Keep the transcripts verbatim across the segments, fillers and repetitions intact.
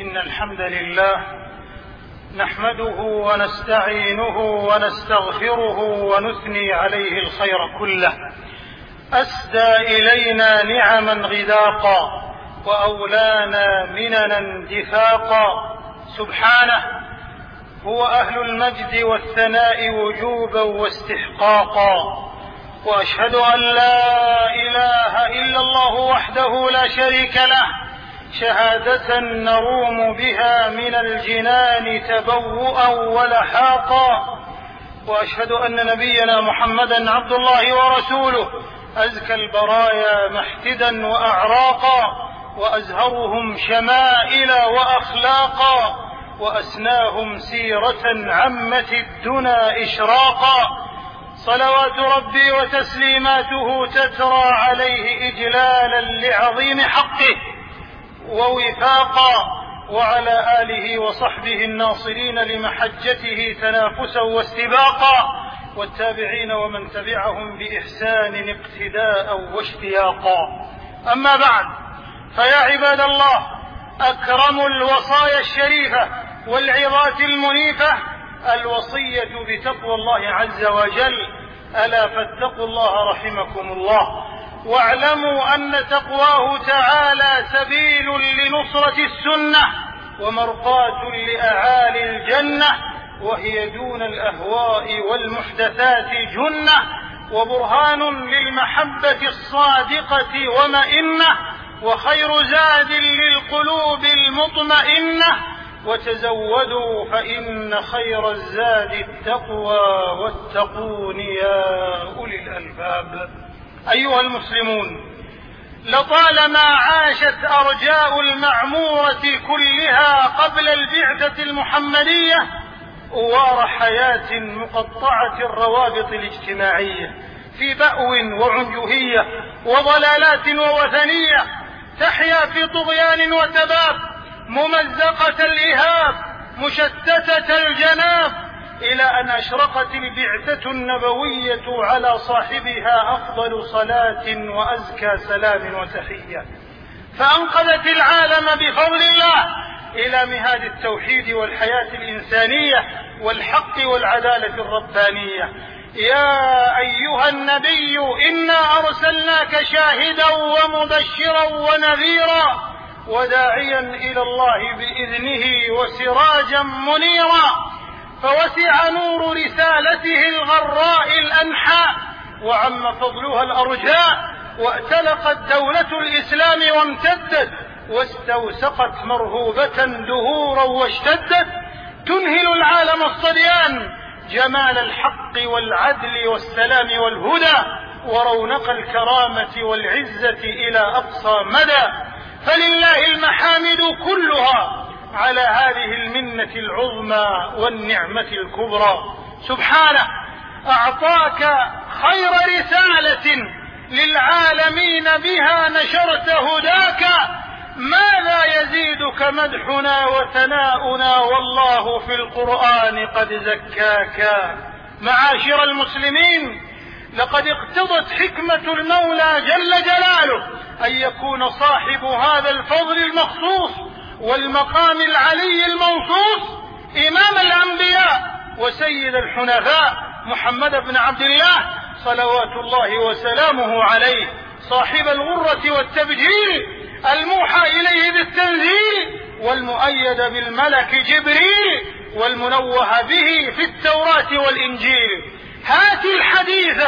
إن الحمد لله نحمده ونستعينه ونستغفره ونثني عليه الخير كله. أسدى إلينا نعما غداقا وأولانا مننا دفاقا، سبحانه هو أهل المجد والثناء وجوبا واستحقاقا. وأشهد أن لا إله إلا الله وحده لا شريك له، شهادة نروم بها من الجنان تبوؤا ولحاقا. وأشهد أن نبينا محمدا عبد الله ورسوله، أزكى البرايا محتدا وأعراقا، وأزهرهم شمائل وأخلاقا، وأسناهم سيرة عمت الدنا إشراقا. صلوات ربي وتسليماته تترى عليه إجلالا لعظيم حقه ووفاقا، وعلى آله وصحبه الناصرين لمحجته تنافسا واستباقا، والتابعين ومن تبعهم بإحسان اقتداء واشتياقا. أما بعد، فيا عباد الله، أكرم الوصايا الشريفة والعظات المنيفة الوصية بتقوى الله عز وجل، ألا فاتقوا الله رحمكم الله، واعلموا أن تقواه تعالى سبيل لنصرة السنة ومرقاة لأعالي الجنة، وهي دون الأهواء والمحدثات جنة، وبرهان للمحبة الصادقة ومئنة، وخير زاد للقلوب المطمئنة. وتزودوا فإن خير الزاد التقوى، واتقون يا أولي الألباب. أيها المسلمون، لطالما عاشت أرجاء المعمورة كلها قبل البعثة المحمدية أوار حياة مقطعة الروابط الاجتماعية في بأو وعنجهية وضلالات ووثنية، تحيا في طغيان وتباب، ممزقة الإهاب، مشتتة الجناب، إلى أن أشرقت البعثة النبوية على صاحبها أفضل صلاة وأزكى سلام وتحية، فأنقذت العالم بفضل الله إلى مهاد التوحيد والحياة الإنسانية والحق والعدالة الربانية. يا أيها النبي إنا أرسلناك شاهدا ومبشرا ونذيرا وداعيا إلى الله بإذنه وسراجا منيرا، فوسع نور رسالته الغراء الأنحاء، وعم فضلها الأرجاء، واتلقت دولة الإسلام وامتدت، واستوسقت مرهوبة دهورا واشتدت، تنهل العالم الصديان جمال الحق والعدل والسلام والهدى، ورونق الكرامة والعزة إلى أقصى مدى. فلله المحامد كلها على هذه المنة العظمى والنعمة الكبرى. سبحانه أعطاك خير رسالة للعالمين بها نشرت هداك، ماذا يزيدك مدحنا وثناؤنا والله في القرآن قد زكاك. معاشر المسلمين، لقد اقتضت حكمة المولى جل جلاله أن يكون صاحب هذا الفضل المخصوص والمقام العلي المنصوص إمام الأنبياء وسيد الحنفاء محمد بن عبد الله صلوات الله وسلامه عليه، صاحب الغرة والتبجيل، الموحى إليه بالتنزيل، والمؤيد بالملك جبريل، والمنوه به في التوراة والإنجيل. هات الحديث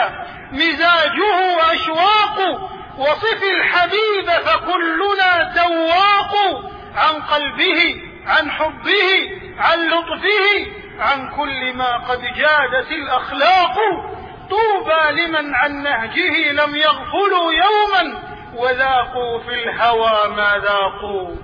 مزاجه أشواق، وصف الحبيب فكلنا ذواق، عن قلبه، عن حبه، عن لطفه، عن كل ما قد جادت الأخلاق. طوبى لمن عن نهجه لم يغفلوا يوما، وذاقوا في الهوى ما ذاقوا.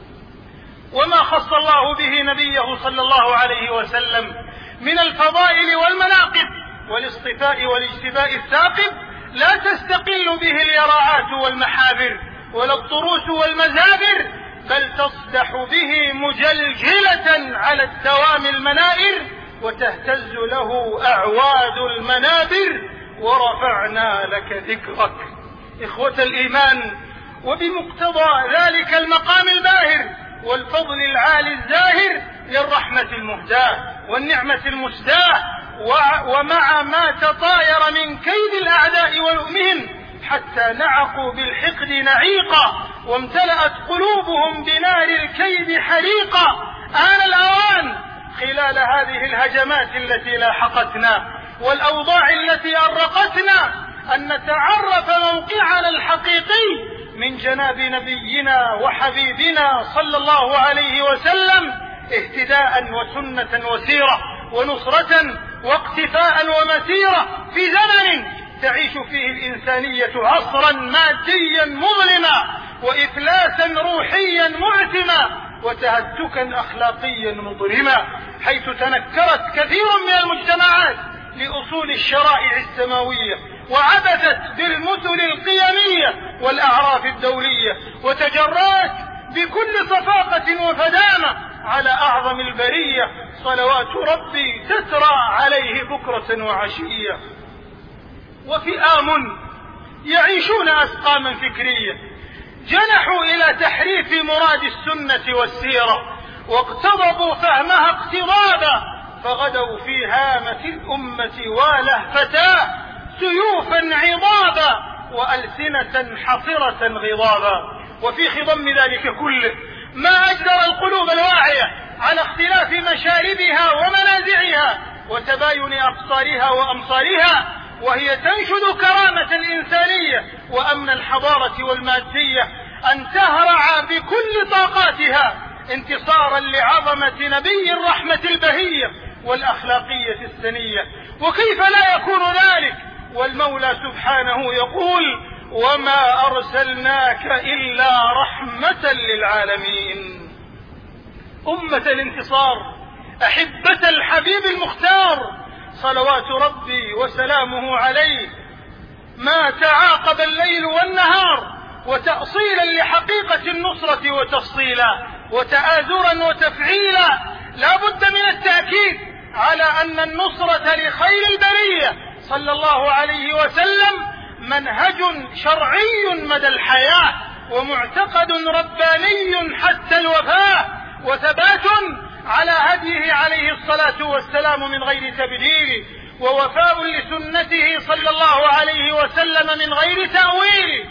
وما خص الله به نبيه صلى الله عليه وسلم من الفضائل والمناقب والاصطفاء والاجتباء الثاقب لا تستقل به اليراعات والمحابر ولا الطروس والمزابر، بل تصدح به مجلجلة على الدوام المنائر، وتهتز له أعواد المنابر. ورفعنا لك ذكرك. إخوة الإيمان، وبمقتضى ذلك المقام الباهر والفضل العالي الزاهر للرحمة المهداة والنعمة المسداة، ومع ما تطاير من كيد الأعداء ولؤمهم حتى نعقوا بالحقد نعيقا وامتلأت قلوبهم بنار الكيد حريقا. آن الأوان خلال هذه الهجمات التي لاحقتنا والأوضاع التي أرقتنا أن نتعرف موقعنا الحقيقي من جناب نبينا وحبيبنا صلى الله عليه وسلم، اهتداء وسنة وسيرة ونصرة واقتفاء ومسيرة في زمن تعيش فيه الإنسانية عصرا ماديا مظلما وإفلاسا روحيا معتما وتهتكا أخلاقيا مظلما، حيث تنكرت كثير من المجتمعات لأصول الشرائع السماوية وعبثت بالمثل القيمية والأعراف الدولية وتجرأت بكل صفاقة وفدامة على أعظم البرية صلوات ربي تسرى عليه بكرة وعشية. وفئام يعيشون أسقاما فكرية جنحوا إلى تحريف مراد السنة والسيرة واقتضبوا فهمها اقتضابا، فغدوا في هامة الأمة والهفتاه سيوفا عضابا وألسنة حصرة غضابا. وفي خضم ذلك كله ما أجدر القلوب الواعية على اختلاف مشاربها ومنازعها وتباين أبصارها وأمصارها، وهي تنشد كرامة الإنسانية وأمن الحضارة والمادية، أن تهرع بكل طاقاتها انتصارا لعظمة نبي الرحمة البهية والأخلاقية السنية. وكيف لا يكون ذلك والمولى سبحانه يقول: وما أرسلناك إلا رحمة للعالمين. أمة الانتصار، أحبة الحبيب المختار صلوات ربي وسلامه عليه، ما تعاقب الليل والنهار وتأصيلا لحقيقة النصرة وتفصيلا وتآزرا وتفعيلا. لا بد من التأكيد على أن النصرة لخير البرية صلى الله عليه وسلم منهج شرعي مدى الحياة ومعتقد رباني حتى الوفاة، وثبات على هديه عليه الصلاة والسلام من غير تبديل، ووفاء لسنته صلى الله عليه وسلم من غير تأويل.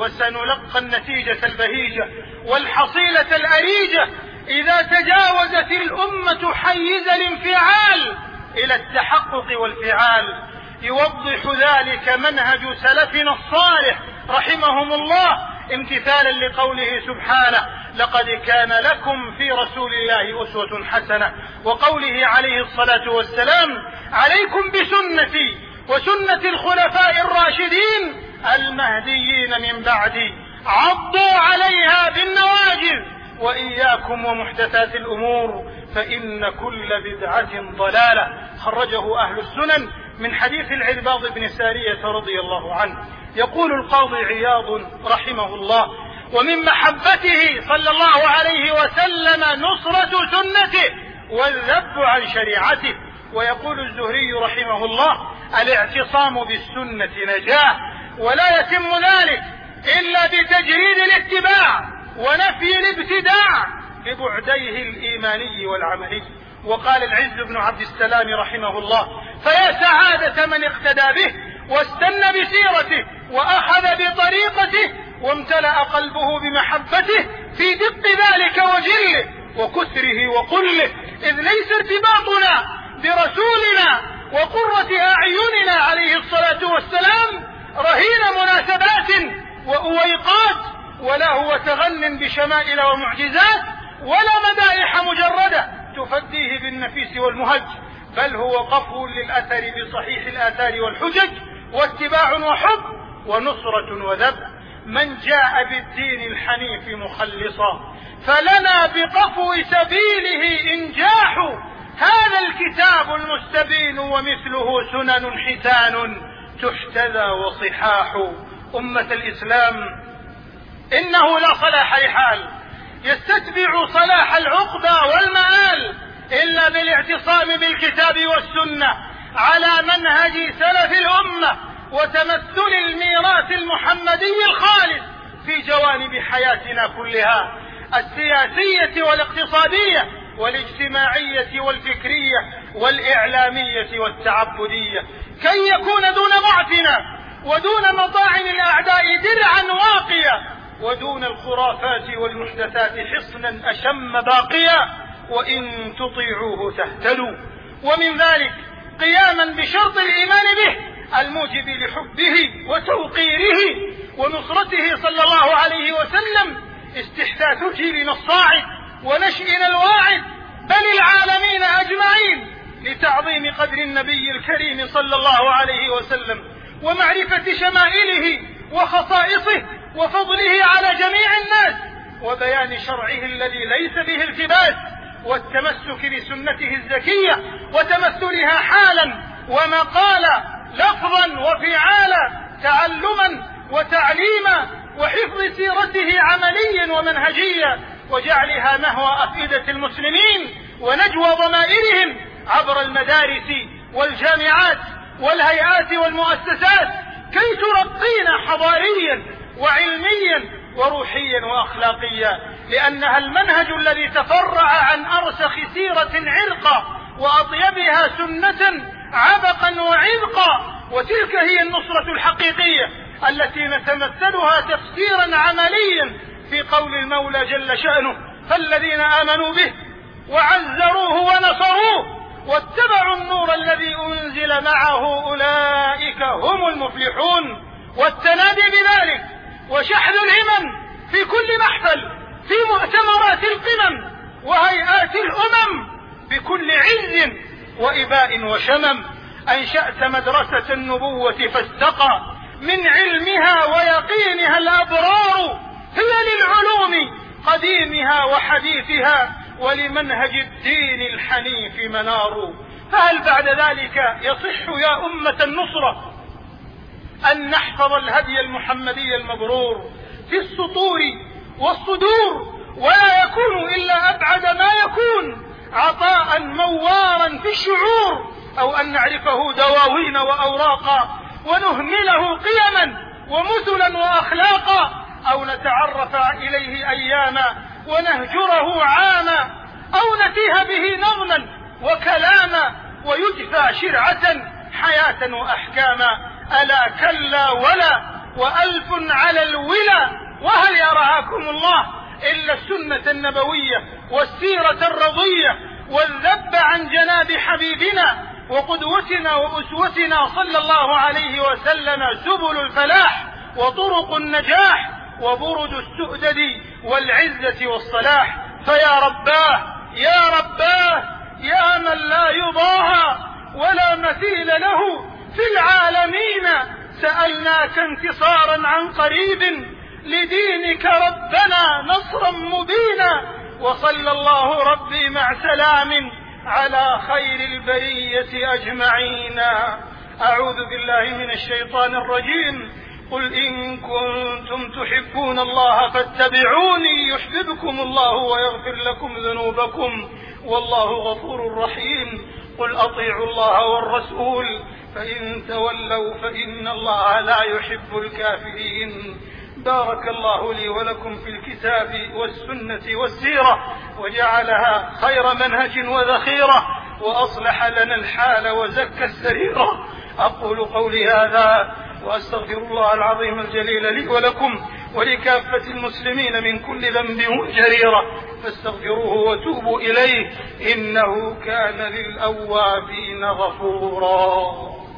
وسنلقى النتيجة البهيجة والحصيلة الأريجة إذا تجاوزت الأمة حيز الانفعال إلى التحقق والفعال. يوضح ذلك منهج سلفنا الصالح رحمهم الله امتثالا لقوله سبحانه: لقد كان لكم في رسول الله أسوة حسنة، وقوله عليه الصلاة والسلام: عليكم بسنتي وسنة الخلفاء الراشدين المهديين من بعدي عضوا عليها بالنواجذ وإياكم ومحدثات الأمور فإن كل بدعة ضلالة. خرجه أهل السنن من حديث العرباض بن سارية رضي الله عنه. يقول القاضي عياض رحمه الله: ومن محبته صلى الله عليه وسلم نصرة سنته والذب عن شريعته. ويقول الزهري رحمه الله: الاعتصام بالسنة نجاة، ولا يتم ذلك إلا بتجريد الاتباع ونفي الابتداع ببعديه الإيماني والعملي. وقال العز بن عبد السلام رحمه الله: فيا سعادة من اقتدى به واستنى بسيرته وأخذ بطريقته وامتلأ قلبه بمحبته في دق ذلك وجله وكثره وقله، إذ ليس ارتباطنا برسولنا وقرة أعيننا عليه الصلاة والسلام رهين مناسبات وأويقات، ولا هو تغن بشمائل ومعجزات ولا مدائح مجردة تفديه بالنفيس والمهج، بل هو قفو للأثر بصحيح الآثار والحجج واتباع وحب ونصرة وذب. من جاء بالدين الحنيف مخلصا فلنا بقفو سبيله إنجاح، هذا الكتاب المستبين ومثله سنن حسان تحتذى وصحاح. أمة الإسلام، إنه لا صلاح لحال يستتبع صلاح العقبى والمآل إلا بالاعتصام بالكتاب والسنة على منهج سلف الأمة وتمثل الميراث المحمدي الخالد في جوانب حياتنا كلها. السياسية والاقتصادية والاجتماعية والفكرية والإعلامية والتعبدية، كي يكون دون ضعفنا ودون مطاعن الأعداء درعا واقيا، ودون الخرافات والمحدثات حصنا أشم باقيا، وإن تطيعوه تهتدوا. ومن ذلك قياما بشرط الإيمان به الموجب لحبه وتوقيره ونصرته صلى الله عليه وسلم، استحداث جيلنا الصاعد ونشئنا الواعد بل العالمين أجمعين لتعظيم قدر النبي الكريم صلى الله عليه وسلم، ومعرفة شمائله وخصائصه وفضله على جميع الناس، وبيان شرعه الذي ليس به التباس، والتمسك بسنته الزكية وتمثلها حالا ومقالا لفظا وفعالا، تعلما وتعليما، وحفظ سيرته عمليا ومنهجيا، وجعلها نهوى أفئدة المسلمين ونجوى ضمائرهم عبر المدارس والجامعات والهيئات والمؤسسات، كي ترقينا حضاريا وعلميا وروحيا وأخلاقيا، لأنها المنهج الذي تفرع عن أرسخ سيرة عرقا وأطيبها سنة عبقا وعذقا، وتلك هي النصرة الحقيقية التي نتمثلها تفسيرا عمليا في قول المولى جل شأنه: فالذين آمنوا به وعزروه ونصروه واتبعوا النور الذي أنزل معه أولئك هم المفلحون. والتنادي بذلك وشحذ الهمم في كل محفل، في مؤتمرات القمم وهيئات الأمم، بكل عز وإباء وشمم. أنشأت مدرسة النبوة فاستقى من علمها ويقينها الأبرار، هي للعلوم قديمها وحديثها ولمنهج الدين الحنيف منار. فهل بعد ذلك يصح يا أمة النصرة أن نحفظ الهدي المحمدي المبرور في السطور والصدور، ولا يكون إلا أبعد ما يكون عطاء موارا في الشعور، أو أن نعرفه دواوين وأوراقا ونهمله قيما ومثلا وأخلاقا، أو نتعرف إليه أياما ونهجره عاما، أو نتيه به نظما وكلاما ويجفى شرعة حياة وأحكاما. ألا كلا ولا وألف على الولا، وهل يرعاكم الله إلا السنة النبوية والسيرة الرضية والذب عن جناب حبيبنا وقدوتنا وأسوتنا صلى الله عليه وسلم سبل الفلاح وطرق النجاح وبرد السؤدد والعزة والصلاح. فيا رباه يا رباه يا من لا يضاهى ولا مثيل له في العالمين، سألناك انتصارا عن قريب لدينك ربنا نصرا مبينا، وصلى الله ربي مع سلام على خير البرية أجمعين. أعوذ بالله من الشيطان الرجيم. قل إن كنتم تحبون الله فاتبعوني يحببكم الله ويغفر لكم ذنوبكم والله غفور رحيم. قل أطيعوا الله والرسول فإن تولوا فإن الله لا يحب الكافرين. بارك الله لي ولكم في الكتاب والسنة والسيرة، وجعلها خير منهج وذخيرة، وأصلح لنا الحال وزكى السريرة. أقول قولي هذا وأستغفر الله العظيم الجليل لي ولكم ولكافة المسلمين من كل ذنب وجريرة، فاستغفروه وتوبوا إليه إنه كان للأوابين غفورا.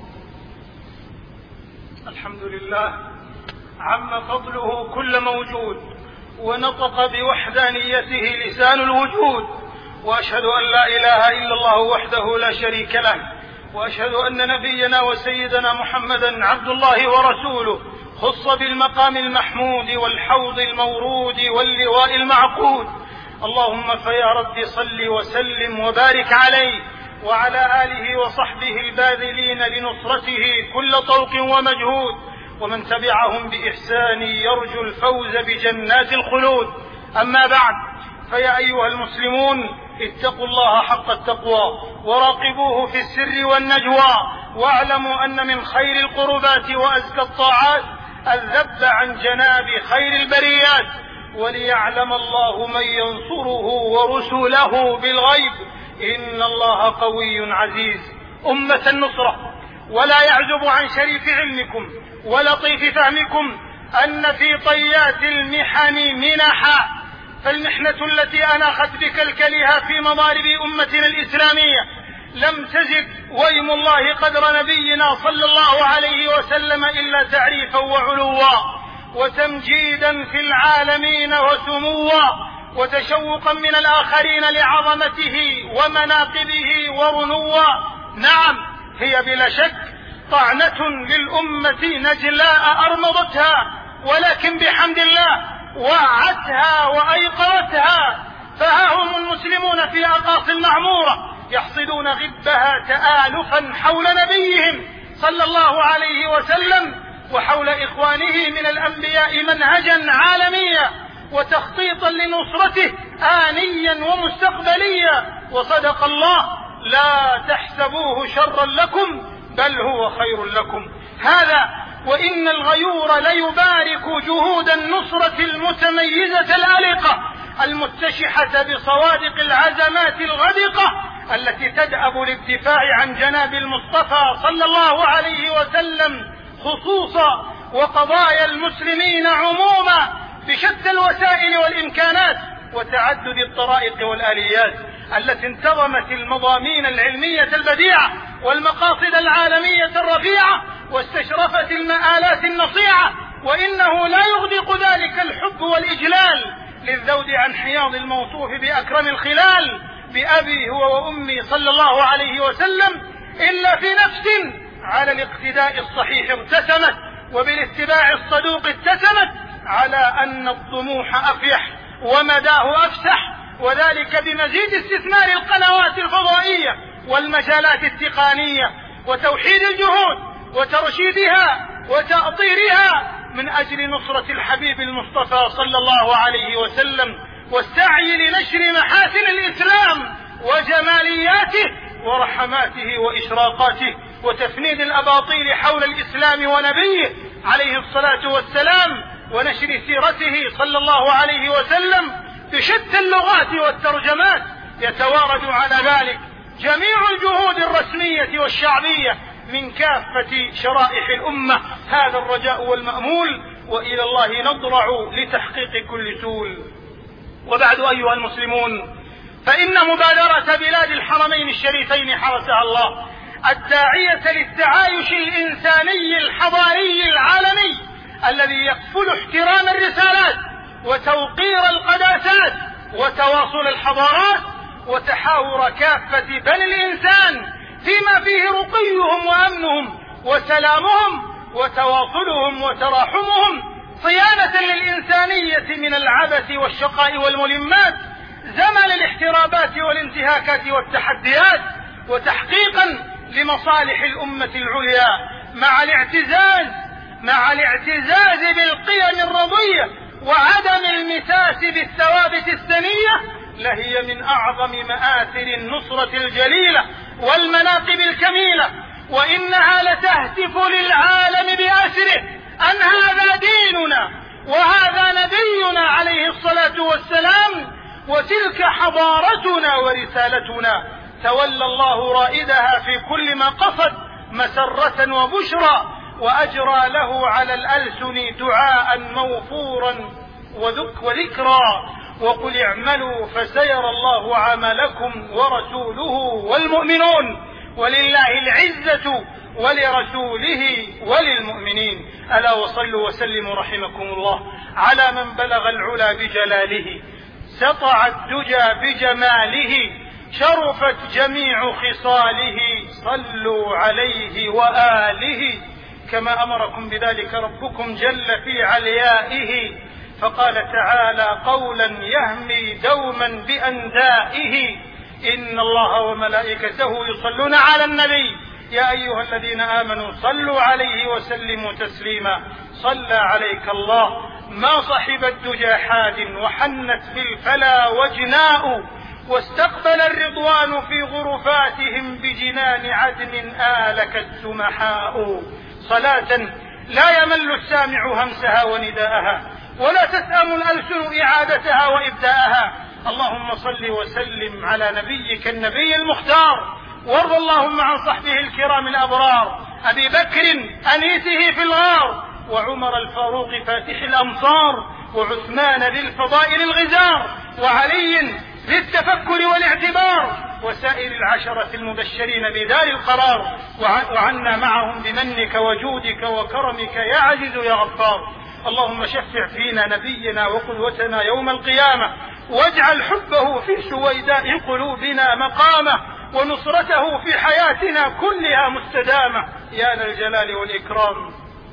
الحمد لله عم فضله كل موجود، ونطق بوحدانيته لسان الوجود، وأشهد أن لا إله إلا الله وحده لا شريك له، وأشهد أن نبينا وسيدنا محمدا عبد الله ورسوله، خص بالمقام المحمود والحوض المورود واللواء المعقود. اللهم فيا رب صل وسلم وبارك عليه وعلى آله وصحبه الباذلين لنصرته كل طوق ومجهود، ومن تبعهم بإحسان يرجو الفوز بجنات الخلود. أما بعد، فيا أيها المسلمون اتقوا الله حق التقوى وراقبوه في السر والنجوى، واعلموا أن من خير القربات وأزكى الطاعات الذب عن جناب خير البريات، وليعلم الله من ينصره ورسله بالغيب إن الله قوي عزيز. أمة النصرة، ولا يعزب عن شريف علمكم ولطيف فهمكم أن في طيات المحن منحا، فالمحنة التي أناخت بكلكلها في مضارب أمتنا الإسلامية لم تزد ويم الله قدر نبينا صلى الله عليه وسلم إلا تعريفا وعلوا وتمجيدا في العالمين وسموا وتشوقا من الآخرين لعظمته ومناقبه ورنوا. نعم، هي بلا شك طعنة للأمة نجلاء أرمضتها، ولكن بحمد الله وعتها وأيقظتها، فها هم المسلمون في أقاصي المعمورة يحصدون غبها تآلفا حول نبيهم صلى الله عليه وسلم وحول إخوانه من الأنبياء منهجا عالميا وتخطيطا لنصرته آنيا ومستقبليا. وصدق الله: لا تحسبوه شرا لكم بل هو خير لكم. هذا وإن الغيور ليبارك جهود النصرة المتميزة الألقة المتشحة بصوادق العزمات الغدقة التي تدأب للدفاع عن جناب المصطفى صلى الله عليه وسلم خصوصا وقضايا المسلمين عموما بشتى الوسائل والإمكانات وتعدد الطرائق والآليات التي انتظمت المضامين العلمية البديعة والمقاصد العالمية الرفيعة واستشرفت المآلات النصيعة. وإنه لا يغدق ذلك الحب والإجلال للذود عن حياض الموصوف بأكرم الخلال بأبي هو وأمي صلى الله عليه وسلم إلا في نفس على الاقتداء الصحيح ارتسمت وبالاتباع الصدوق اتسمت على أن الطموح أفيح ومداه أفسح، وذلك بمزيد استثمار القنوات الفضائية والمجالات التقنية وتوحيد الجهود وترشيدها وتأطيرها من أجل نصرة الحبيب المصطفى صلى الله عليه وسلم والسعي لنشر محاسن الإسلام وجمالياته ورحماته وإشراقاته وتفنيد الأباطيل حول الإسلام ونبيه عليه الصلاة والسلام ونشر سيرته صلى الله عليه وسلم بشتى اللغات والترجمات. يتوارد على ذلك جميع الجهود الرسمية والشعبية من كافة شرائح الأمة. هذا الرجاء والمأمول، وإلى الله نضرع لتحقيق كل سول. وبعد أيها المسلمون، فإن مبادرة بلاد الحرمين الشريفين حرسها الله الداعية للتعايش الإنساني الحضاري العالمي الذي يكفل احترام الرسالات وتوقير القداسات وتواصل الحضارات وتحاور كافة بني الإنسان فيما فيه رقيهم وأمنهم وسلامهم وتواصلهم وتراحمهم صيانة للإنسانية من العبث والشقاء والملمات زمن الاحترابات والانتهاكات والتحديات، وتحقيقا لمصالح الأمة العليا مع الاعتزاز مع الاعتزاز بالقيم الرضية وعدم المساس بالثوابت السنية لهي من أعظم مآثر النصرة الجليلة والمناقب الكميلة، وإنها لتهتف للعالم بأسره أن هذا ديننا وهذا نبينا عليه الصلاة والسلام وتلك حضارتنا ورسالتنا. تولى الله رائدها في كل ما قصد مسرة وبشرى، وأجرى له على الألسن دعاء موفورا وذكرى وقل اعملوا فسيرى الله عملكم ورسوله والمؤمنون ولله العزة ولرسوله وللمؤمنين. ألا وصلوا وسلموا رحمكم الله على من بلغ العلا بجلاله سطع الدجى بجماله شرفت جميع خصاله صلوا عليه وآله كما أمركم بذلك ربكم جل في عليائه، فقال تعالى قولا يهمي دوما بأندائه إن الله وملائكته يصلون على النبي يا أيها الذين آمنوا صلوا عليه وسلموا تسليما. صلى عليك الله ما صحب الدجى حاد وحنت بالفلا وجناء واستقبل الرضوان في غرفاتهم بجنان عدن آلك السمحاء. صلاة لا يمل السامع همسها ونداءها ولا تسأم الألسن إعادتها وإبداءها. اللهم صل وسلم على نبيك النبي المختار، وارض اللهم عن صحبه الكرام الأبرار، أبي بكر أنيسه في الغار، وعمر الفاروق فاتح الأمصار، وعثمان ذي الفضائل الغزار، وعلي ذي التفكر والاعتبار، وسائر العشرة المبشرين بدار القرار، وعنا معهم بمنك وجودك وكرمك يا عزيز يا غفار. اللهم شفع فينا نبينا وقدوتنا يوم القيامة، واجعل حبه في سويداء قلوبنا مقامه، ونصرته في حياتنا كلها مستدامة يا ذا الجلال والإكرام.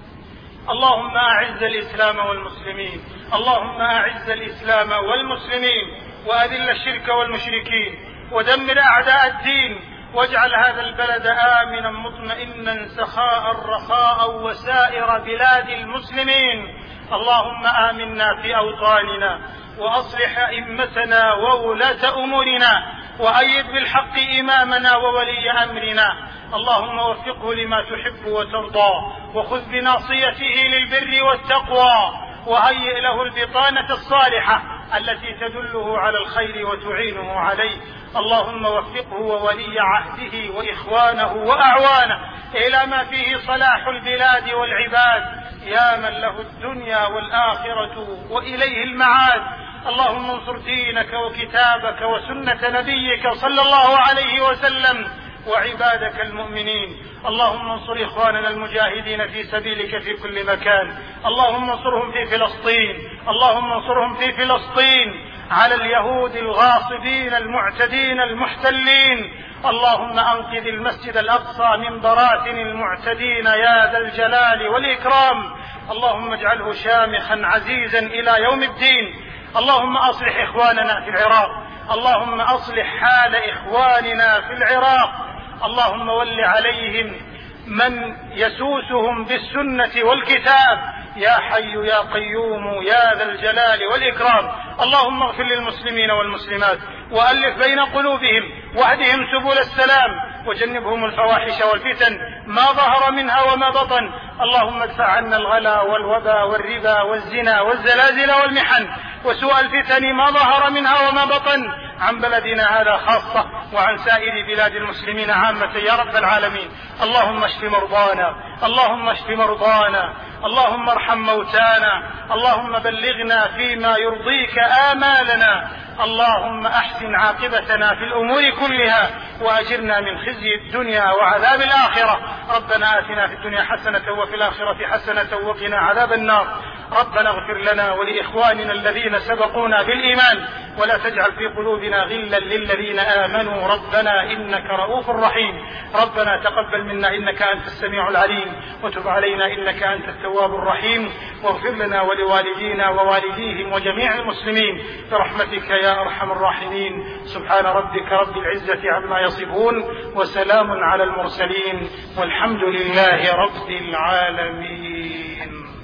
اللهم أعز الإسلام والمسلمين، اللهم أعز الإسلام والمسلمين، وأذل الشرك والمشركين، ودمر أعداء الدين، واجعل هذا البلد آمنا مطمئنا سخاء رخاء وسائر بلاد المسلمين. اللهم آمنا في أوطاننا، وأصلح أئمتنا وولاة أمورنا، وأيد بالحق إمامنا وولي أمرنا. اللهم وفقه لما تحب وترضى، وخذ بناصيته للبر والتقوى، وهيئ له البطانة الصالحة التي تدله على الخير وتعينه عليه. اللهم وفقه وولي عهده وإخوانه وأعوانه إلى ما فيه صلاح البلاد والعباد، يا من له الدنيا والآخرة وإليه المعاد. اللهم انصر دينك وكتابك وسنة نبيك صلى الله عليه وسلم وعبادك المؤمنين. اللهم انصر إخواننا المجاهدين في سبيلك في كل مكان. اللهم انصرهم في فلسطين، اللهم انصرهم في فلسطين على اليهود الغاصبين المعتدين المحتلين. اللهم أنقذ المسجد الأقصى من براثن المعتدين يا ذا الجلال والإكرام. اللهم اجعله شامخا عزيزا إلى يوم الدين. اللهم أصلح إخواننا في العراق، اللهم أصلح حال إخواننا في العراق. اللهم ول عليهم من يسوسهم بالسنة والكتاب يا حي يا قيوم يا ذا الجلال والإكرام. اللهم اغفر للمسلمين والمسلمات، وألف بين قلوبهم، واهدهم سبل السلام، وجنبهم الفواحش والفتن ما ظهر منها وما بطن. اللهم ادفع عنا الغلا والوبا والربا والزنا والزلازل والمحن وسوء الفتن ما ظهر منها وما بطن عن بلدنا هذا خاصة، وعن سائر بلاد المسلمين عامة يا رب العالمين. اللهم اشف مرضانا، اللهم اشف مرضانا، اللهم ارحم موتانا، اللهم بلغنا فيما يرضيك آمالنا. اللهم احسن عاقبتنا في الأمور كلها، وأجرنا من خزي الدنيا وعذاب الآخرة. ربنا آتنا في الدنيا حسنة وفي الآخرة حسنة وقنا عذاب النار. ربنا اغفر لنا ولإخواننا الذين سبقونا بالإيمان، ولا تجعل في قلوبنا غلا للذين آمنوا ربنا إنك رؤوف رحيم. ربنا تقبل منا إنك أنت السميع العليم، وتب علينا إنك أنت التواب الرحيم، واغفر لنا ولوالدينا ووالديهم وجميع المسلمين برحمتك يا أرحم الراحمين. سبحان ربك رب العزة عما يصفون، وسلام على المرسلين، والحمد لله رب العالمين.